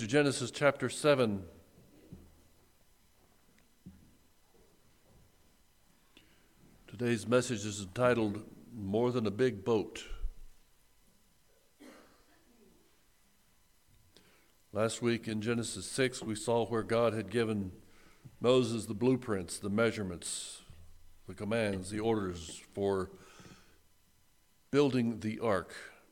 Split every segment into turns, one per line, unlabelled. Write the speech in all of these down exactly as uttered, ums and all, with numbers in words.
to Genesis chapter seven. Today's message is entitled, More Than a Big Boat. Last week in Genesis six, we saw where God had given Moses the blueprints, the measurements, the commands, the orders for building the ark.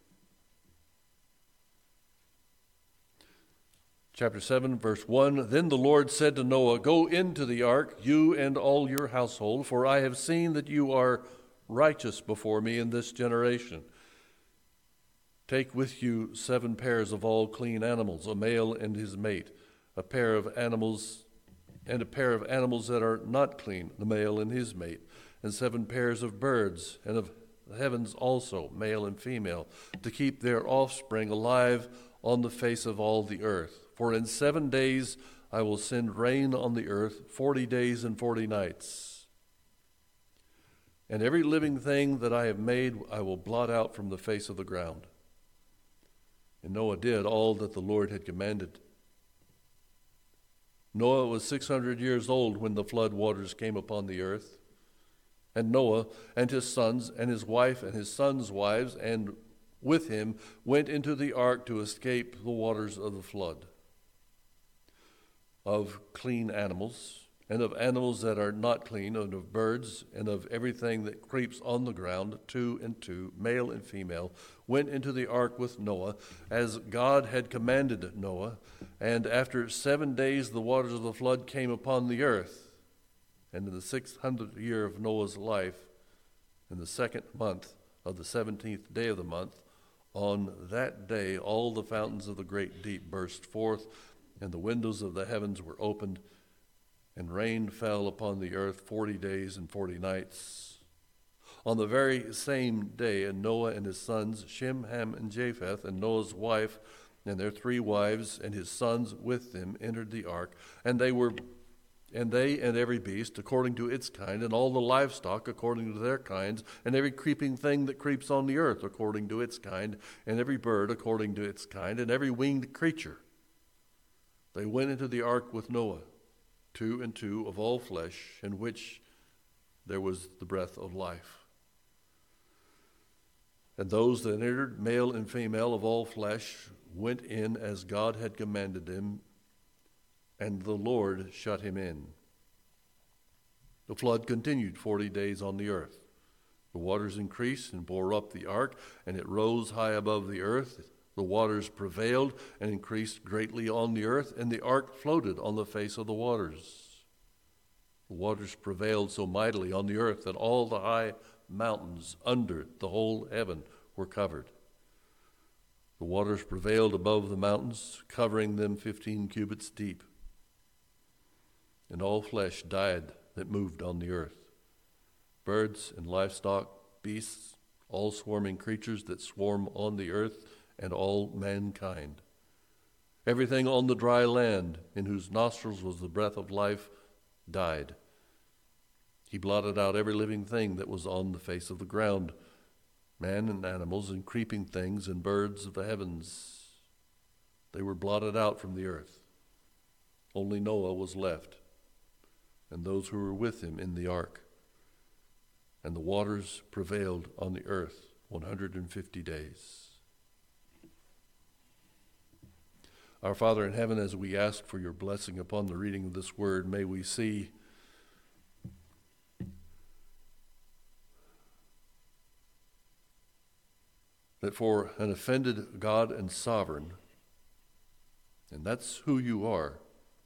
Chapter seven, verse one, Then the Lord said to Noah, Go into the ark, you and all your household, for I have seen that you are righteous before me in this generation. Take with you seven pairs of all clean animals, a male and his mate, a pair of animals, and a pair of animals that are not clean, the male and his mate, and seven pairs of birds, and of the heavens also, male and female, to keep their offspring alive on the face of all the earth. For in seven days I will send rain on the earth, forty days and forty nights. And every living thing that I have made I will blot out from the face of the ground. And Noah did all that the Lord had commanded. Noah was six hundred years old when the flood waters came upon the earth. And Noah and his sons and his wife and his sons' wives and with him went into the ark to escape the waters of the flood. Of clean animals, and of animals that are not clean, and of birds, and of everything that creeps on the ground, two and two, male and female, went into the ark with Noah, as God had commanded Noah. And after seven days the waters of the flood came upon the earth. And in the six hundredth year of Noah's life, in the second month of the seventeenth day of the month, on that day all the fountains of the great deep burst forth, and the windows of the heavens were opened, and rain fell upon the earth forty days and forty nights. On the very same day, and Noah and his sons, Shem, Ham, and Japheth, and Noah's wife, and their three wives, and his sons with them, entered the ark, and they were, and they and every beast according to its kind, and all the livestock according to their kinds, and every creeping thing that creeps on the earth according to its kind, and every bird according to its kind, and every winged creature. They went into the ark with Noah, two and two of all flesh, in which there was the breath of life. And those that entered, male and female of all flesh, went in as God had commanded them, and the Lord shut him in. The flood continued forty days on the earth. The waters increased and bore up the ark, and it rose high above the earth. The waters prevailed and increased greatly on the earth, and the ark floated on the face of the waters. The waters prevailed so mightily on the earth that all the high mountains under the whole heaven were covered. The waters prevailed above the mountains, covering them fifteen cubits deep. And all flesh died that moved on the earth, birds and livestock, beasts, all swarming creatures that swarm on the earth, and all mankind. Everything on the dry land, in whose nostrils was the breath of life, died. He blotted out every living thing that was on the face of the ground, man and animals and creeping things and birds of the heavens. They were blotted out from the earth. Only Noah was left, and those who were with him in the ark. And the waters prevailed on the earth one hundred fifty days. Our Father in heaven, as we ask for your blessing upon the reading of this word, may we see that for an offended God and sovereign, and that's who you are,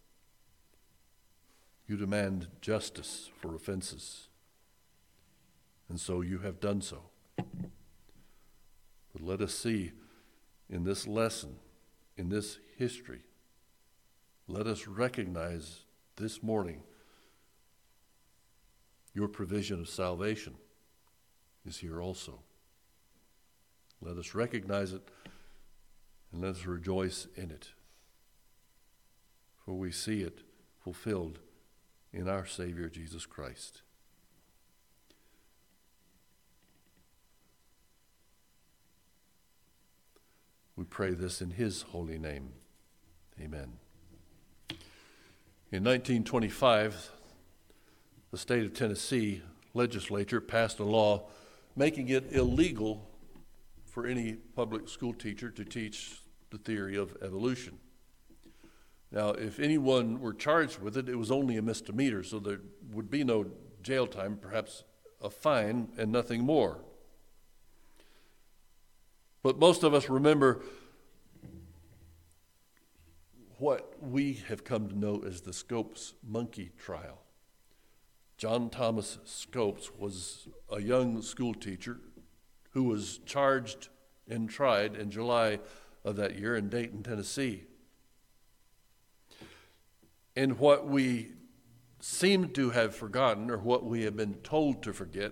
you demand justice for offenses. And so you have done so. But let us see in this lesson, in this history, let us recognize this morning your provision of salvation is here also. Let us recognize it and let us rejoice in it, for we see it fulfilled in our Savior Jesus Christ. We pray this in his holy name. Amen. In nineteen twenty-five, the state of Tennessee legislature passed a law making it illegal for any public school teacher to teach the theory of evolution. Now, if anyone were charged with it, it was only a misdemeanor, so there would be no jail time, perhaps a fine and nothing more. But most of us remember what we have come to know as the Scopes monkey trial. John Thomas Scopes was a young school teacher who was charged and tried in July of that year in Dayton, Tennessee. And what we seem to have forgotten, or what we have been told to forget,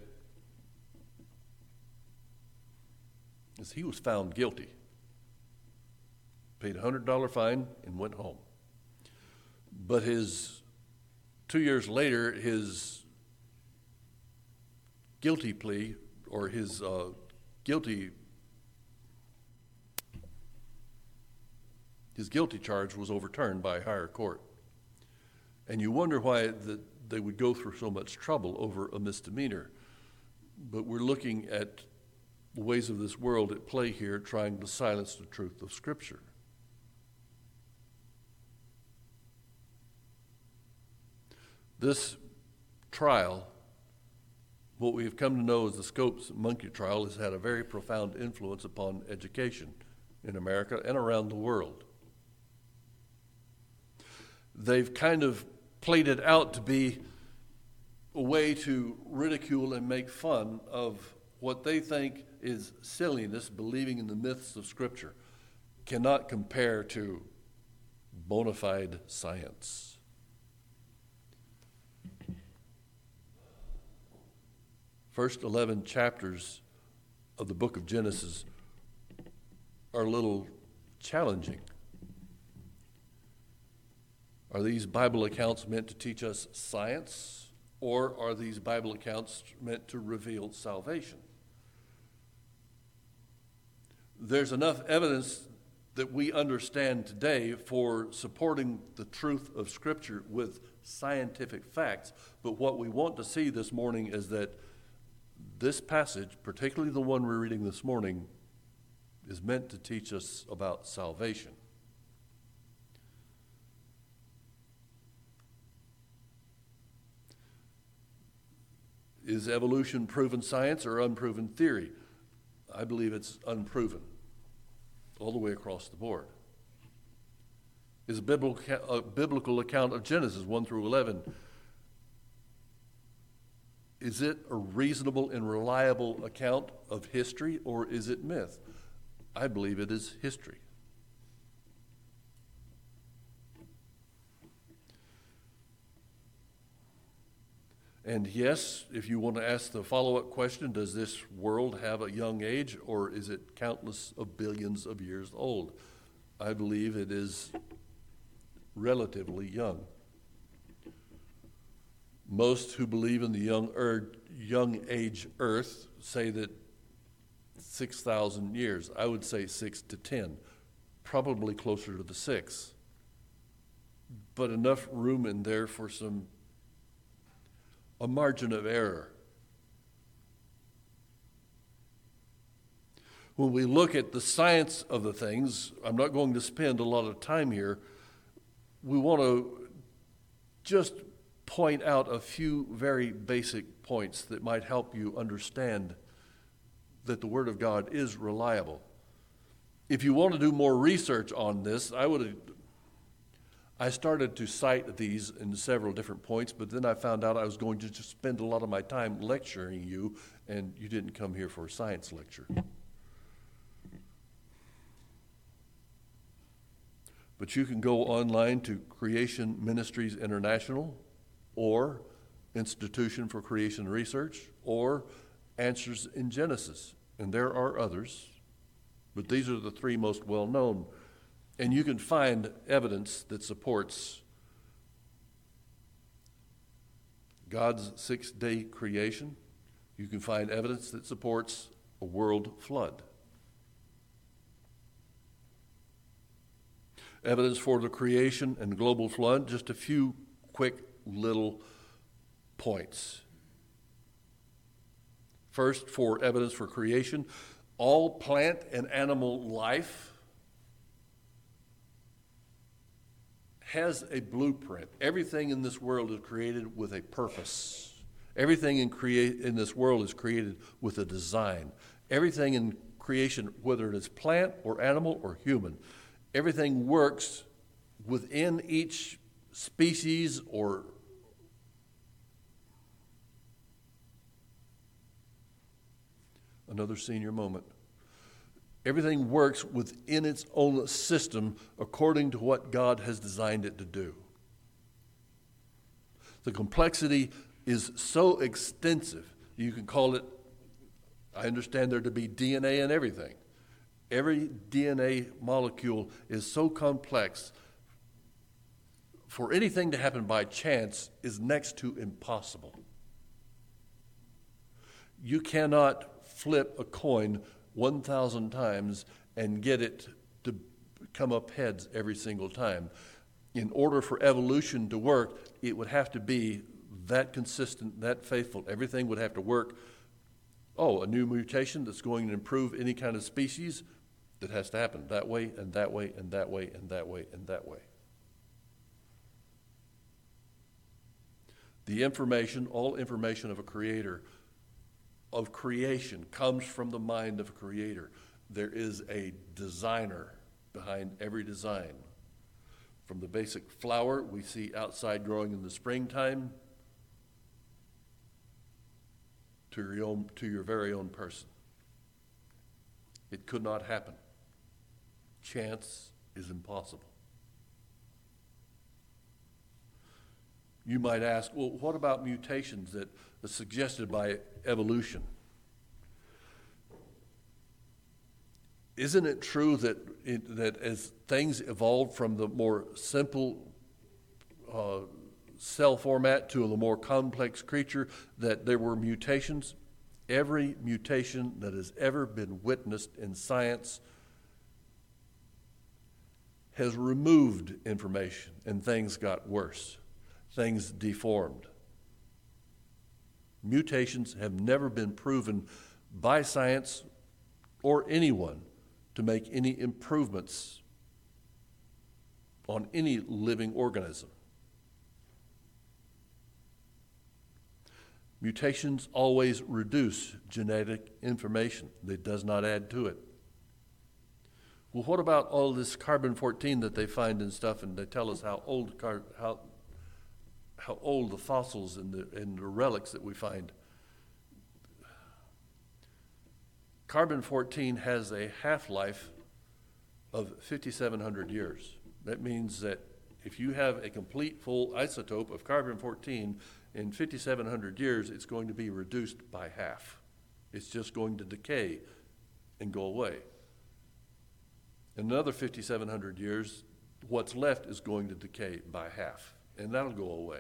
is he was found guilty, paid a one hundred dollars fine, and went home. But his, two years later, his guilty plea, or his uh, guilty, his guilty charge was overturned by a higher court. And you wonder why the, they would go through so much trouble over a misdemeanor. But we're looking at the ways of this world at play here, trying to silence the truth of Scripture. This trial, what we have come to know as the Scopes monkey trial, has had a very profound influence upon education in America and around the world. They've kind of played it out to be a way to ridicule and make fun of what they think is silliness, believing in the myths of Scripture, cannot compare to bona fide science. First eleven chapters of the book of Genesis are a little challenging. Are these Bible accounts meant to teach us science, or are these Bible accounts meant to reveal salvation? There's enough evidence that we understand today for supporting the truth of Scripture with scientific facts, but what we want to see this morning is that this passage, particularly the one we're reading this morning, is meant to teach us about salvation. Is evolution proven science or unproven theory? I believe it's unproven, all the way across the board. Is a biblical, a biblical account of Genesis one through eleven, is it a reasonable and reliable account of history, or is it myth? I believe it is history. And yes, if you want to ask the follow-up question, does this world have a young age, or is it countless of billions of years old? I believe it is relatively young. Most who believe in the young, er, young age earth say that six thousand years. I would say six to ten, probably closer to the six. But enough room in there for some a margin of error. When we look at the science of the things, I'm not going to spend a lot of time here. We want to just point out a few very basic points that might help you understand that the Word of God is reliable. If you want to do more research on this, I would I started to cite these in several different points, but then I found out I was going to just spend a lot of my time lecturing you, and you didn't come here for a science lecture. But you can go online to Creation Ministries International, or Institution for Creation Research, or Answers in Genesis. And there are others, but these are the three most well-known. And you can find evidence that supports God's six-day creation. You can find evidence that supports a world flood. Evidence for the creation and global flood, just a few quick little points. First, for evidence for creation, all plant and animal life has a blueprint. Everything in this world is created with a purpose. Everything in create in this world is created with a design. Everything in creation, whether it is plant or animal or human, everything works within each species or another senior moment. Everything works within its own system according to what God has designed it to do. The complexity is so extensive, you can call it, I understand there to be D N A in everything. Every D N A molecule is so complex, for anything to happen by chance is next to impossible. You cannot flip a coin one thousand times and get it to come up heads every single time. In order for evolution to work, it would have to be that consistent, that faithful. Everything would have to work. Oh, a new mutation that's going to improve any kind of species, that has to happen that way and that way and that way and that way and that way. The information, all information of a creator, of creation, comes from the mind of a creator. There is a designer behind every design. From the basic flower we see outside growing in the springtime to your own, to your very own person. It could not happen. Chance is impossible. You might ask, well, what about mutations that are suggested by evolution? Isn't it true that it, that as things evolved from the more simple uh, cell format to a more complex creature, that there were mutations? Every mutation that has ever been witnessed in science has removed information, and things got worse. Things deformed. Mutations have never been proven by science or anyone to make any improvements on any living organism. Mutations always reduce genetic information. It does not add to it. Well, what about all this carbon fourteen that they find and stuff, and they tell us how old car, how how old the fossils and the and the relics that we find. Carbon fourteen has a half-life of fifty-seven hundred years. That means that if you have a complete full isotope of carbon fourteen, in fifty-seven hundred years, it's going to be reduced by half. It's just going to decay and go away. In another fifty-seven hundred years, what's left is going to decay by half, and that'll go away.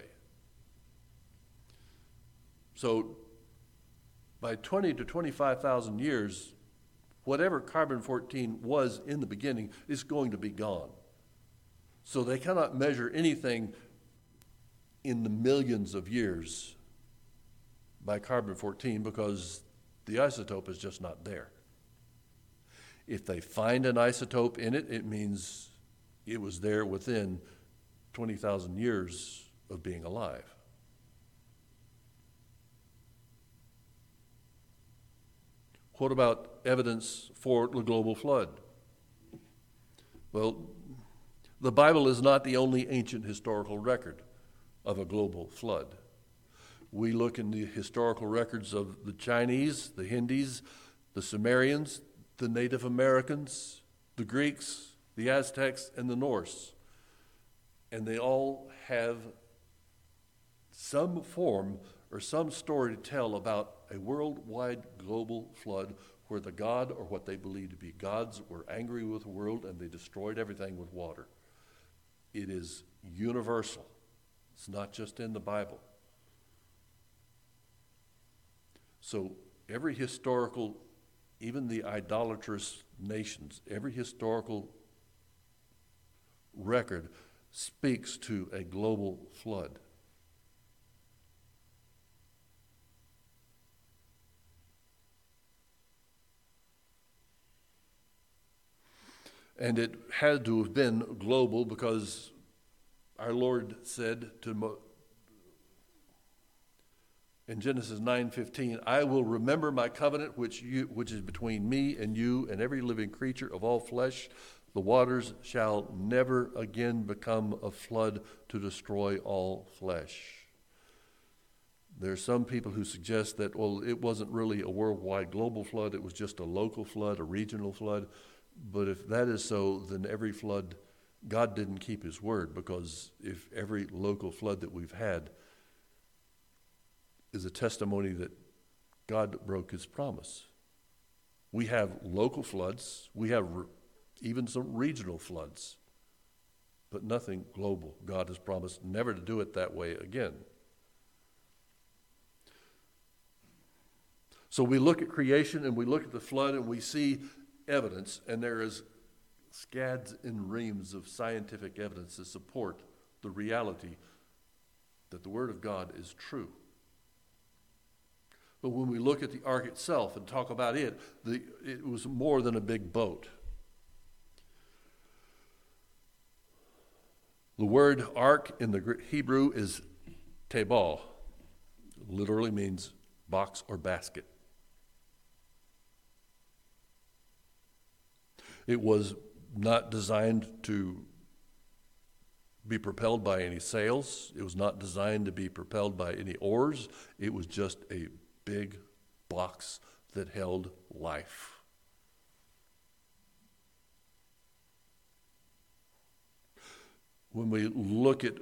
So by twenty to twenty-five thousand years, whatever carbon fourteen was in the beginning is going to be gone. So they cannot measure anything in the millions of years by carbon fourteen because the isotope is just not there. If they find an isotope in it, it means it was there within twenty thousand years of being alive. What about evidence for the global flood? Well, the Bible is not the only ancient historical record of a global flood. We look in the historical records of the Chinese, the Hindus, the Sumerians, the Native Americans, the Greeks, the Aztecs, and the Norse. And they all have some form or some story to tell about a worldwide global flood where the god, or what they believe to be gods, were angry with the world and they destroyed everything with water. It is universal. It's not just in the Bible. So every historical, even the idolatrous nations, every historical record speaks to a global flood. And it had to have been global because our Lord said to Mo- in Genesis nine fifteen, I will remember my covenant which you, which is between me and you and every living creature of all flesh. The waters shall never again become a flood to destroy all flesh. There are some people who suggest that, well, it wasn't really a worldwide global flood, it was just a local flood, a regional flood. But if that is so, then every flood, God didn't keep his word, because if every local flood that we've had is a testimony that God broke his promise. We have local floods, we have re- even some regional floods, but nothing global. God has promised never to do it that way again. So we look at creation and we look at the flood and we see evidence, and there is scads and reams of scientific evidence to support the reality that the Word of God is true. But when we look at the ark itself and talk about it, the, it was more than a big boat. The word ark in the Hebrew is tebal. Literally means box or basket. It was not designed to be propelled by any sails. It was not designed to be propelled by any oars. It was just a big box that held life. When we look at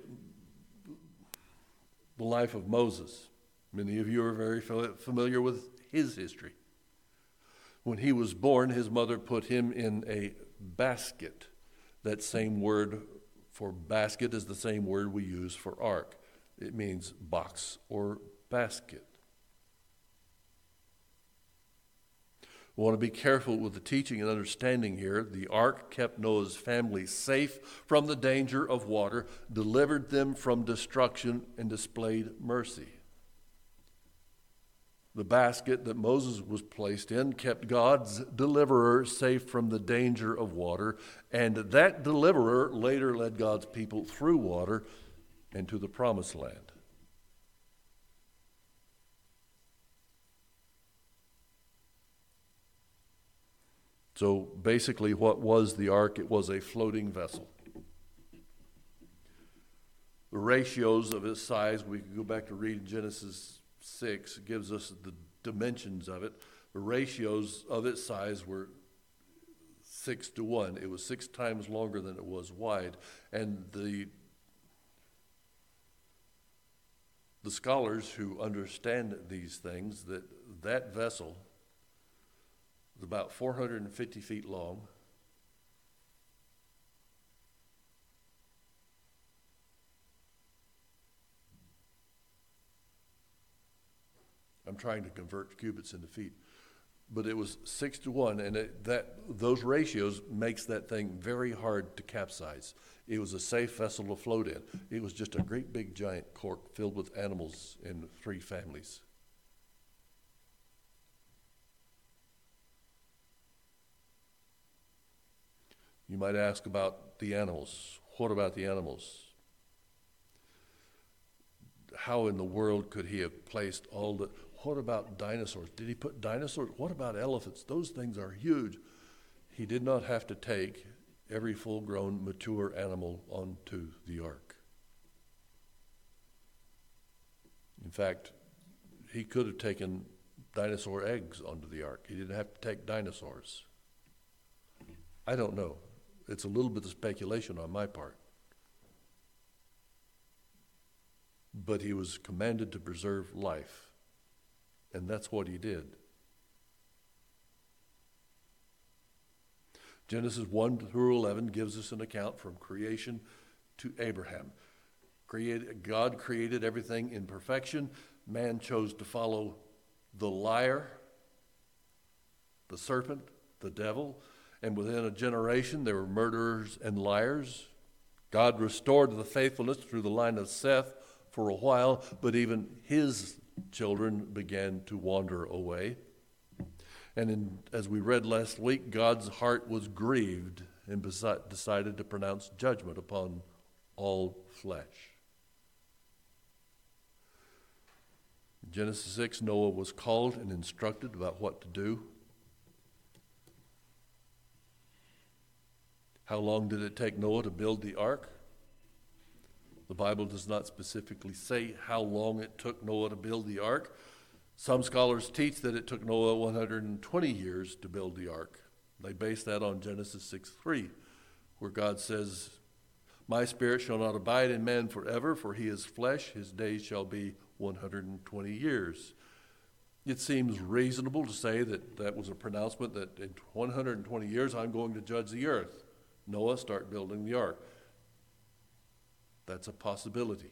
the life of Moses, many of you are very familiar with his history. When he was born, his mother put him in a basket. That same word for basket is the same word we use for ark. It means box or basket. We want to be careful with the teaching and understanding here. The ark kept Noah's family safe from the danger of water, delivered them from destruction, and displayed mercy. The basket that Moses was placed in kept God's deliverer safe from the danger of water, and that deliverer later led God's people through water and to the promised land. So basically, what was the ark? It was a floating vessel. The ratios of its size, we can go back to read Genesis six, it gives us the dimensions of it. The ratios of its size were six to one. It was six times longer than it was wide. And the the scholars who understand these things, that that vessel was about four hundred fifty feet long. I'm trying to convert cubits into feet, but it was six to one, and it, that those ratios makes that thing very hard to capsize. It was a safe vessel to float in. It was just a great big giant cork filled with animals in three families. You might ask about the animals. What about the animals? How in the world could he have placed all the... What about dinosaurs? Did he put dinosaurs? What about elephants? Those things are huge. He did not have to take every full-grown, mature animal onto the ark. In fact, he could have taken dinosaur eggs onto the ark. He didn't have to take dinosaurs. I don't know. It's a little bit of speculation on my part. But he was commanded to preserve life. And that's what he did. Genesis one through eleven gives us an account from creation to Abraham. Created, God created everything in perfection. Man chose to follow the liar, the serpent, the devil, and within a generation there were murderers and liars. God restored the faithfulness through the line of Seth for a while, but even his children began to wander away. And in, as we read last week, God's heart was grieved and besi- decided to pronounce judgment upon all flesh. In Genesis six, Noah was called and instructed about what to do. How long did it take Noah to build the ark? The Bible does not specifically say how long it took Noah to build the ark. Some scholars teach that it took Noah one hundred twenty years to build the ark. They base that on Genesis six three, where God says, "My spirit shall not abide in man forever, for he is flesh. His days shall be one hundred twenty years." It seems reasonable to say that that was a pronouncement that in one hundred twenty years I'm going to judge the earth. Noah, start building the ark. That's a possibility.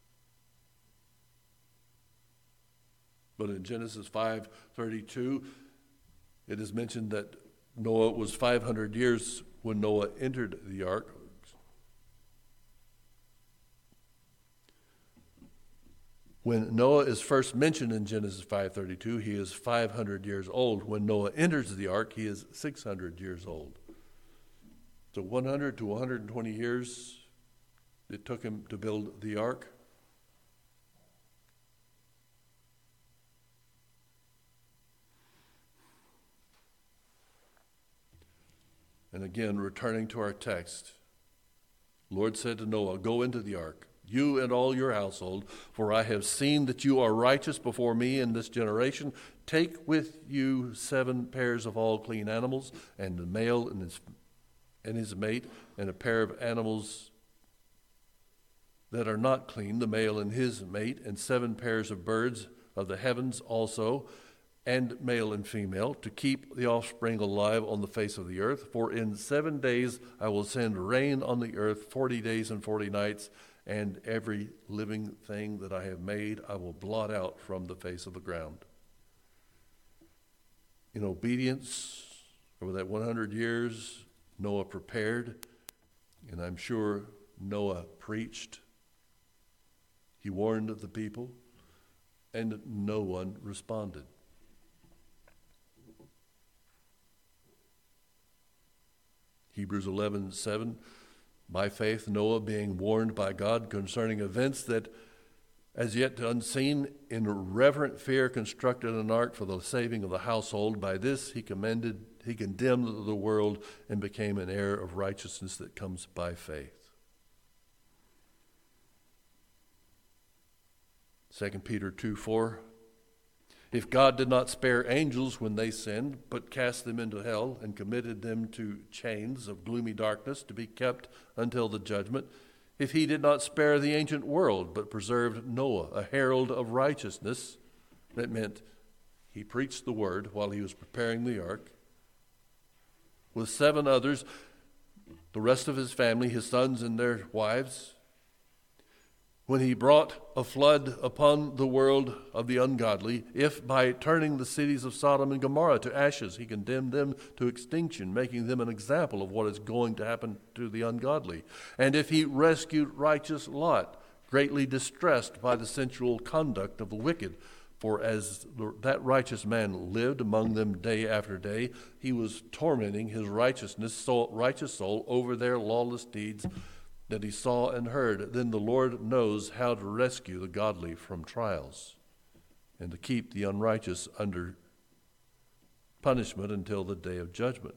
But in Genesis five thirty-two, it is mentioned that Noah was five hundred years when Noah entered the ark. When Noah is first mentioned in Genesis five thirty-two, he is five hundred years old. When Noah enters the ark, he is six hundred years old. So one hundred to one hundred twenty years it took him to build the ark. And again, returning to our text, Lord said to Noah, "Go into the ark, you and all your household, for I have seen that you are righteous before me in this generation. Take with you seven pairs of all clean animals, and the male and his, and his mate, and a pair of animals that are not clean, the male and his mate, and seven pairs of birds of the heavens also, and male and female, to keep the offspring alive on the face of the earth. For in seven days I will send rain on the earth, forty days and forty nights, and every living thing that I have made I will blot out from the face of the ground." In obedience, over that one hundred years, Noah prepared, and I'm sure Noah preached. He warned the people, and no one responded. Hebrews eleven seven, by faith Noah, being warned by God concerning events that as yet unseen, in reverent fear constructed an ark for the saving of the household. By this he commended, he condemned the world and became an heir of righteousness that comes by faith. Second Peter two four, if God did not spare angels when they sinned, but cast them into hell and committed them to chains of gloomy darkness to be kept until the judgment, if he did not spare the ancient world, but preserved Noah, a herald of righteousness, that meant he preached the word while he was preparing the ark, with seven others, the rest of his family, his sons and their wives, when he brought a flood upon the world of the ungodly, if by turning the cities of Sodom and Gomorrah to ashes he condemned them to extinction, making them an example of what is going to happen to the ungodly, and if he rescued righteous Lot, greatly distressed by the sensual conduct of the wicked, for as that righteous man lived among them day after day, he was tormenting his righteousness, soul, righteous soul over their lawless deeds that he saw and heard, then the Lord knows how to rescue the godly from trials and to keep the unrighteous under punishment until the day of judgment.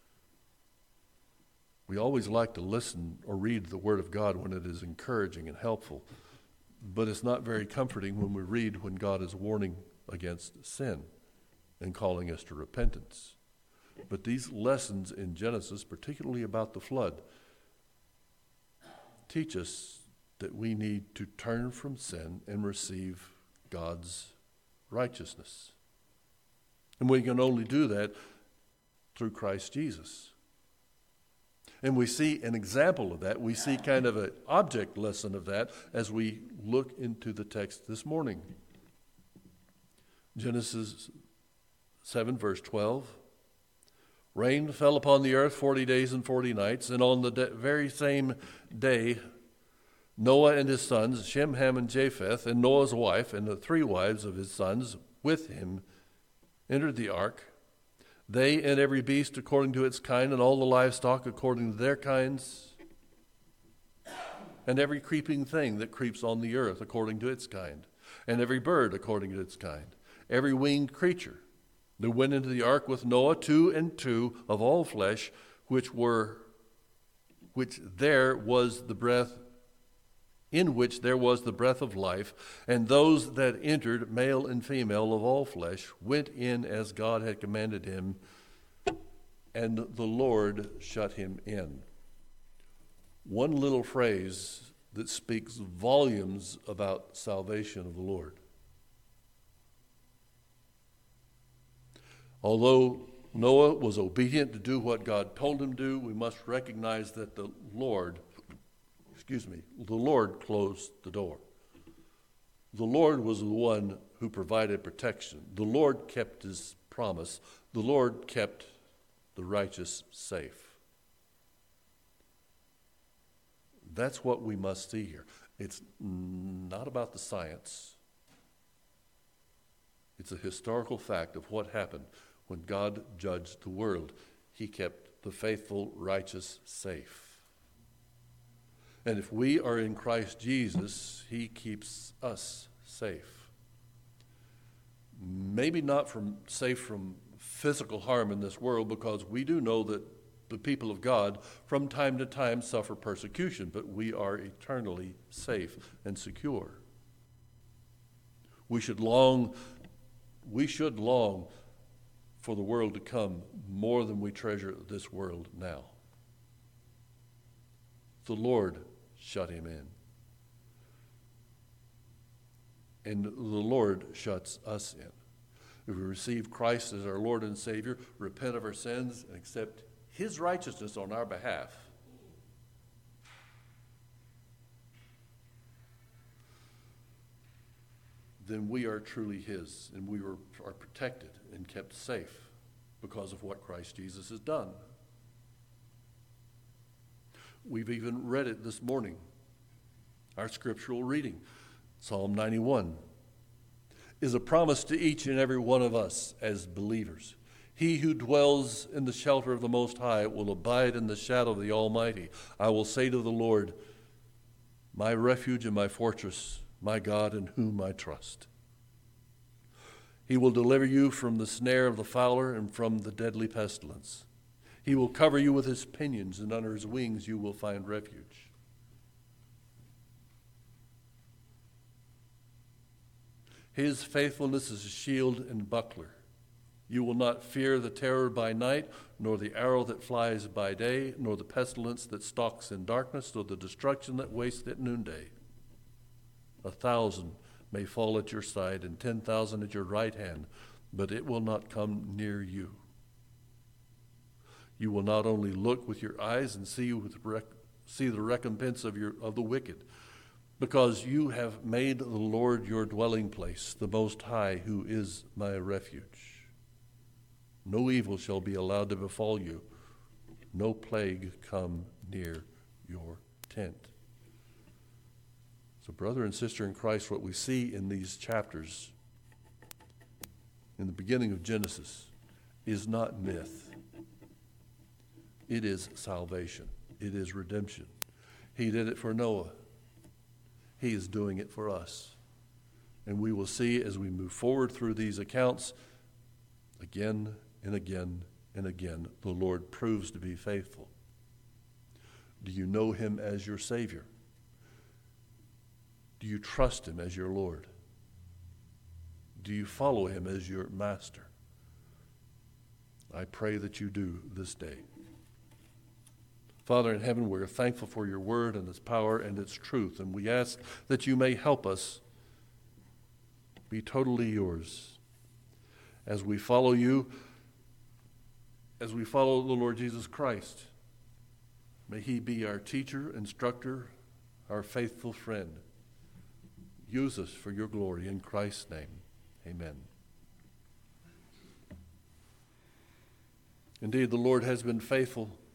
We always like to listen or read the Word of God when it is encouraging and helpful, but it's not very comforting when we read when God is warning against sin and calling us to repentance. But these lessons in Genesis, particularly about the flood, teach us that we need to turn from sin and receive God's righteousness. And we can only do that through Christ Jesus. And we see an example of that. We see kind of an object lesson of that as we look into the text this morning. Genesis seven, verse twelve. Rain fell upon the earth forty days and forty nights, and on the de- very same day Noah and his sons, Shem, Ham, and Japheth, and Noah's wife, and the three wives of his sons with him entered the ark, they and every beast according to its kind, and all the livestock according to their kinds, and every creeping thing that creeps on the earth according to its kind, and every bird according to its kind, every winged creature. They went into the ark with Noah, two and two of all flesh, which were, which there was the breath, in which there was the breath of life, and those that entered, male and female of all flesh, went in as God had commanded him, and the Lord shut him in. One little phrase that speaks volumes about salvation of the Lord. Although Noah was obedient to do what God told him to do, we must recognize that the Lord, excuse me, the Lord closed the door. The Lord was the one who provided protection. The Lord kept his promise. The Lord kept the righteous safe. That's what we must see here. It's not about the science. It's a historical fact of what happened when God judged the world. He kept the faithful, righteous safe. And if we are in Christ Jesus, he keeps us safe. Maybe not from safe from physical harm in this world, because we do know that the people of God from time to time suffer persecution, but we are eternally safe and secure. We should long, we should long for the world to come more than we treasure this world now. The Lord shut him in. And the Lord shuts us in. If we receive Christ as our Lord and Savior, repent of our sins, and accept his righteousness on our behalf, then we are truly his, and we are, are protected and kept safe because of what Christ Jesus has done. We've even read it this morning, our scriptural reading. Psalm ninety-one is a promise to each and every one of us as believers. He who dwells in the shelter of the Most High will abide in the shadow of the Almighty. I will say to the Lord, my refuge and my fortress, my God in whom I trust. He will deliver you from the snare of the fowler and from the deadly pestilence. He will cover you with his pinions, and under his wings you will find refuge. His faithfulness is a shield and buckler. You will not fear the terror by night, nor the arrow that flies by day, nor the pestilence that stalks in darkness, nor the destruction that wastes at noonday. A thousand may fall at your side, and ten thousand at your right hand, but it will not come near you. You will not only look with your eyes and see with rec- see the recompense of your of the wicked, because you have made the Lord your dwelling place, the Most High, who is my refuge. No evil shall be allowed to befall you, no plague come near your tent. So, brother and sister in Christ, what we see in these chapters, in the beginning of Genesis, is not myth. It is salvation. It is redemption. He did it for Noah. He is doing it for us. And we will see as we move forward through these accounts, again and again and again, the Lord proves to be faithful. Do you know him as your Savior? Do you trust him as your Lord? Do you follow him as your Master? I pray that you do this day. Father in heaven, we're thankful for your word and its power and its truth, and we ask that you may help us be totally yours as we follow you, as we follow the Lord Jesus Christ. May he be our teacher, instructor, our faithful friend. Use us for your glory in Christ's name. Amen. Indeed, the Lord has been faithful